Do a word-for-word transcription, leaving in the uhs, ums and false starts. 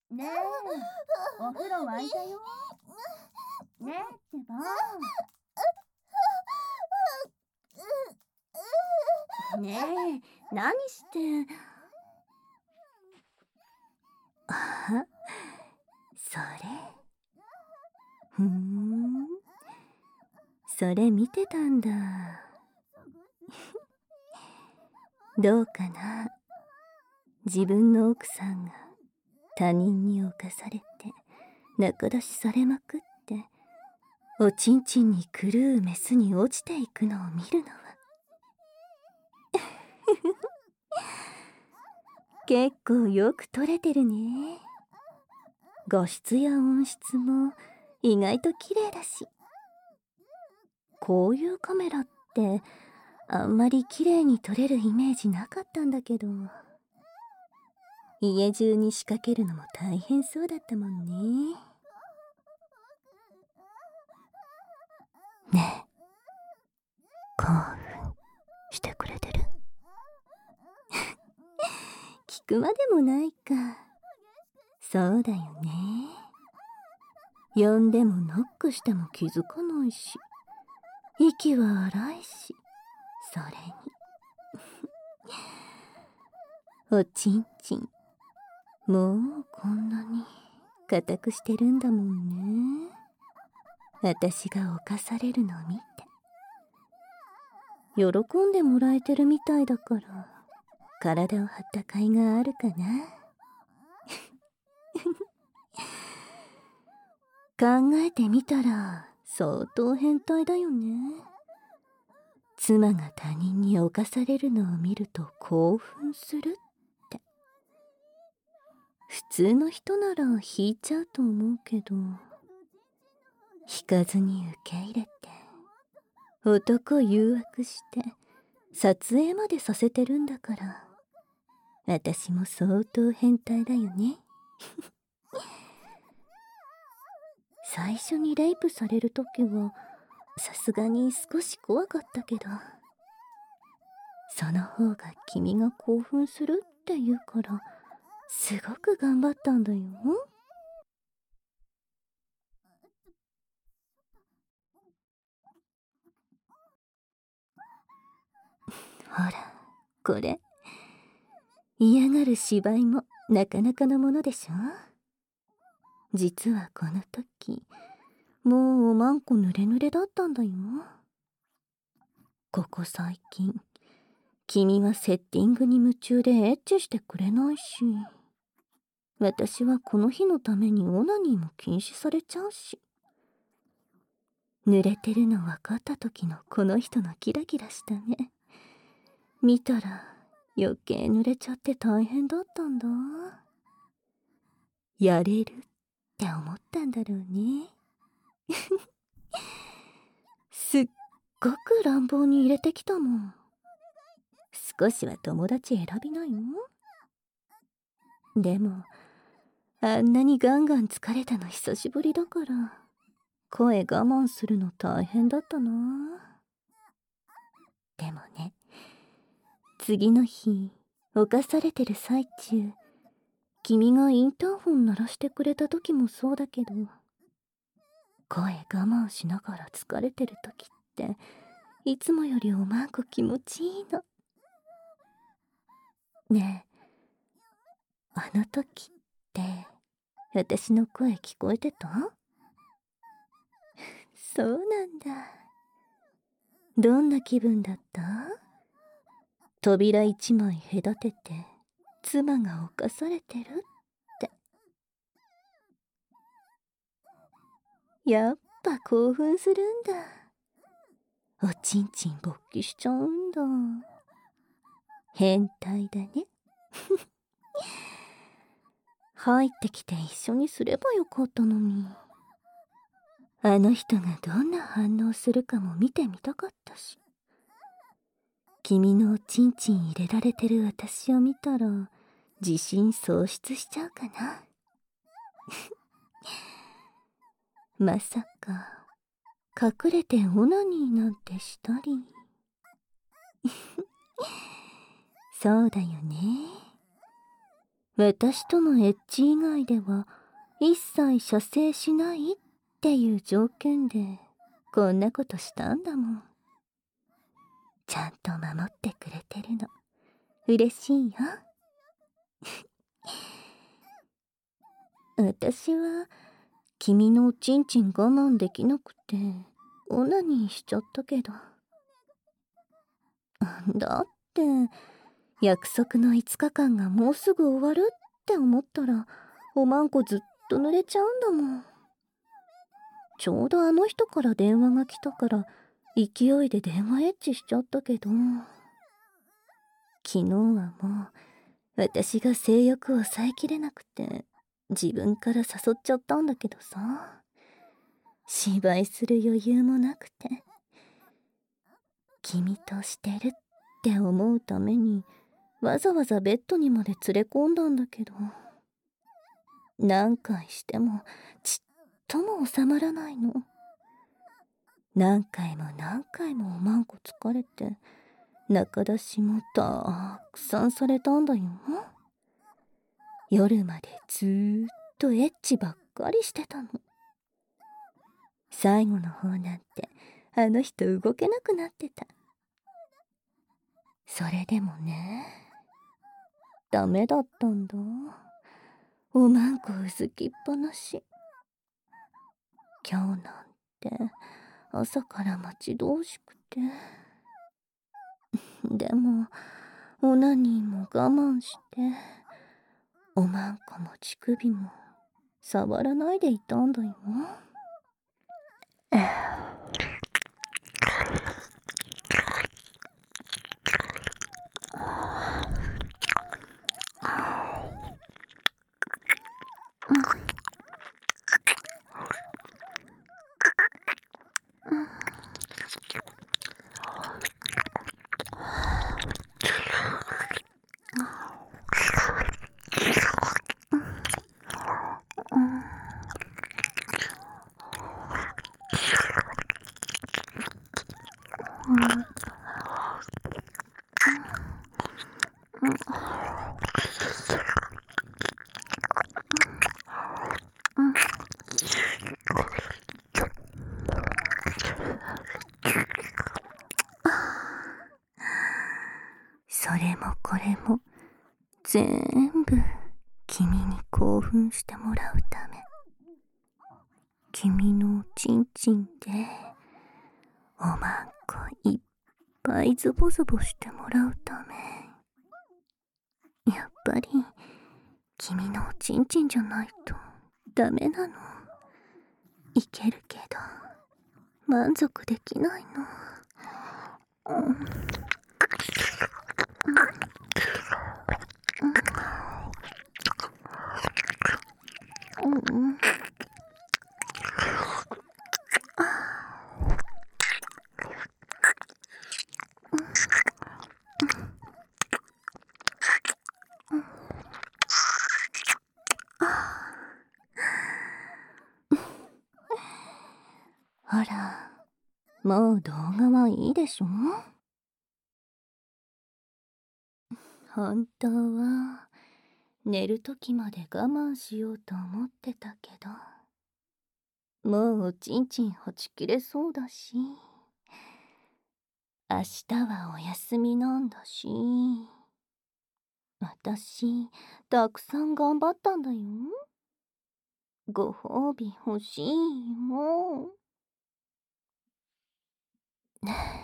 ねえ、お風呂沸いたよ。ねえってば。ねえ、何して。あ、それ。ふーん、それ見てたんだ。どうかな。自分の奥さんが他人に侵されて仲出しされまくって、おちんちんに狂うメスに落ちていくのを見るのは結構よく撮れてるね。画質や音質も意外と綺麗だし、こういうカメラってあんまり綺麗に撮れるイメージなかったんだけど、家中に仕掛けるのも大変そうだったもんね。ねえ、興奮してくれてる？聞くまでもないか。そうだよね。呼んでもノックしても気づかないし、息は荒いし、それにおちんちんもうこんなに固くしてるんだもんね。私が犯されるのを見て喜んでもらえてるみたいだから、体を張った甲斐があるかな。考えてみたら相当変態だよね。妻が他人に侵されるのを見ると興奮するって。普通の人なら引いちゃうと思うけど、引かずに受け入れて男誘惑して撮影までさせてるんだから、私も相当変態だよね。最初にレイプされるときはさすがに少し怖かったけど、その方が君が興奮するって言うからすごく頑張ったんだよ。ほら、これ嫌がる芝居もなかなかのものでしょ。実はこの時もうおまんこ濡れ濡れだったんだよ。ここ最近君はセッティングに夢中でエッチしてくれないし、私はこの日のためにオナニーも禁止されちゃうし、濡れてるの分かった時のこの人のキラキラした目見たら余計濡れちゃって大変だったんだ。やれるって思ったんだろうね。すっごく乱暴に入れてきたもん。少しは友達選びなよ。でもあんなにガンガン疲れたの久しぶりだから、声我慢するの大変だったな。でもね、次の日犯されてる最中、君がインターホン鳴らしてくれた時もそうだけど、声我慢しながら疲れてる時っていつもよりおまんこ気持ちいいの。ねえ、あの時って私の声聞こえてた？そうなんだ。どんな気分だった？扉一枚隔てて妻が犯されてるって。やっぱ興奮するんだ。おちんちん勃起しちゃうんだ。変態だね。入ってきて一緒にすればよかったのに。あの人がどんな反応するかも見てみたかったし。君のおちんちん入れられてる私を見たら自信喪失しちゃうかな。まさか隠れてオナニーなんてしたり。そうだよね。 私とのエッチ以外では一切射精しないっていう条件でこんなことしたんだもん。ちゃんと守ってくれてるの嬉しいよ。私は君のおちんちん我慢できなくてオナニーしちゃったけど。だって約束のいつかかんがもうすぐ終わるって思ったらおまんこずっと濡れちゃうんだもん。ちょうどあの人から電話が来たから勢いで電話エッチしちゃったけど、昨日はもう私が性欲を抑えきれなくて自分から誘っちゃったんだけどさ、芝居する余裕もなくて、君としてるって思うためにわざわざベッドにまで連れ込んだんだけど、何回してもちっとも収まらないの。何回も何回もおまんこ疲れて中出しもたくさんされたんだよ。夜までずーっとエッチばっかりしてたの。最後の方なんてあの人動けなくなってた。それでもね、ダメだったんだ。おまんこうずきっぱなし。今日なんて朝から待ち遠しくて。でもオナニーも我慢しておまんこも乳首も触らないでいたんだよ。それもこれも全部君に興奮してもらうため。君のおちんちんでおまんこいっぱいズボズボしてもらうため。やっぱり君のおちんちんじゃないとダメなの。いけるけど満足できないの。うん、うん、うん、ほら、もう動画はいいでしょ。本当は寝るときまで我慢しようと思ってたけど、もうおちんちんはち切れそうだし、明日はお休みなんだし、私たくさん頑張ったんだよ。ご褒美欲しいよ。